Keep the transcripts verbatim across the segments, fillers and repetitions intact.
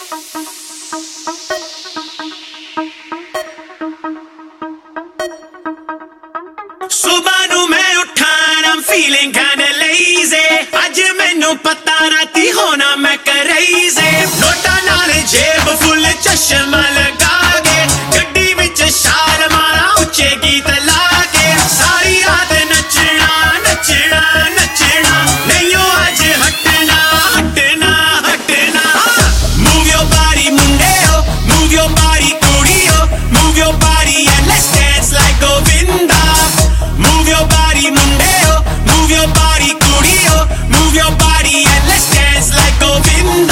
सुबह नू मैं उठा I'm feeling kinda lazy आज मैनू पता राती होना मैं crazy नोटा नाल जेब फुल चश्मा लगा के गड्डी विच छाल मारा उच्चे गीत ला के सारी रात नचना नचना नचना नहीं आज हटना हटना हटना Move your body मुंडेओ Move your body कुड़ियो Move your body and let's dance like Govinda Move your body मुंडेओ Move your body कुड़ियो Move your body and let's dance like Govinda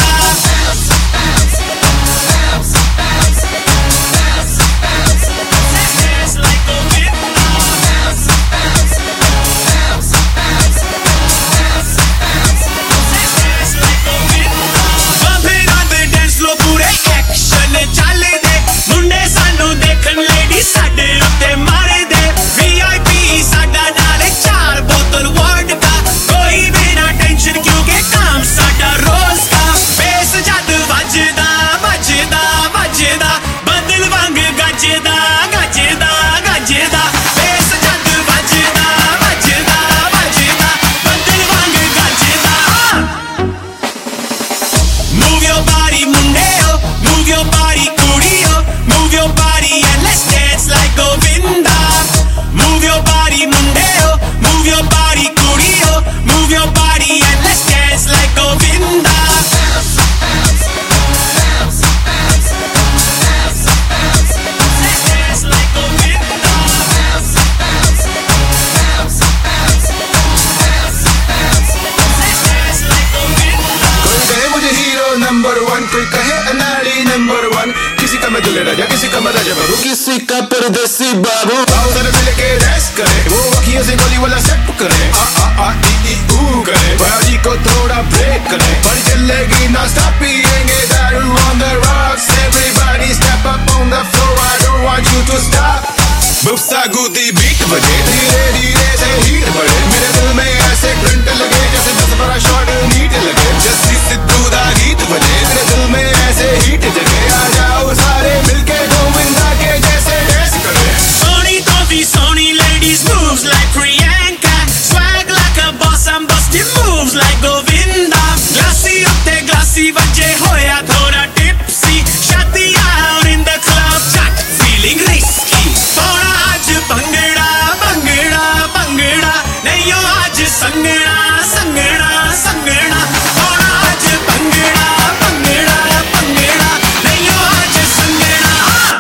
किसी का मैं दुल्हे राजा किसी का मैं राजा बाबू किसी का परदेसी बाबू आओ जरा मिल के डांस करे वो अखियों से गोली वाला सेट करे आ आ आ ई ई ऊ करे बॉडी को थोड़ा ब्रेक करे पर चलेगी ना स्टॉप पिएंगे दारू on the rocks everybody step up on the floor I don't want you to stop बुफ्सा गुदी बीट बजे धीरे धीरे से हीट बढ़े मेरे दिल में ऐसे करंट लगे जैसे दस बड़ा शॉट नीट लगे जस्सी सिद्धू दा गीत बजे मेरे दिल में ऐसे हीट जगे आ जाओ सारे मिलके गोविंदा के जैसे डांस करें सोनी तो भी Soni ladies moves like Priyanka swag like a boss I'm busting moves like Govinda glassy उत्ते glassy बजे होया थोड़ा tipsy शादी out in the club jack feeling risky थोड़ा आज भंगड़ा भंगड़ा भंगड़ा नहीं हो आज संगड़ा संगड़ा संगड़ा थोड़ा आज भंगड़ा भंगड़ा भंगड़ा नहीं हो आज Sangra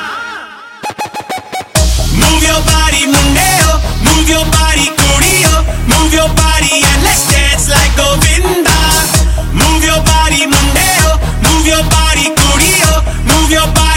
Move your body मुंडेओ Move your body कुड़ियो Move your body and let's dance like Govinda Move your body मुंडेओ Move your body कुड़ियो Move your body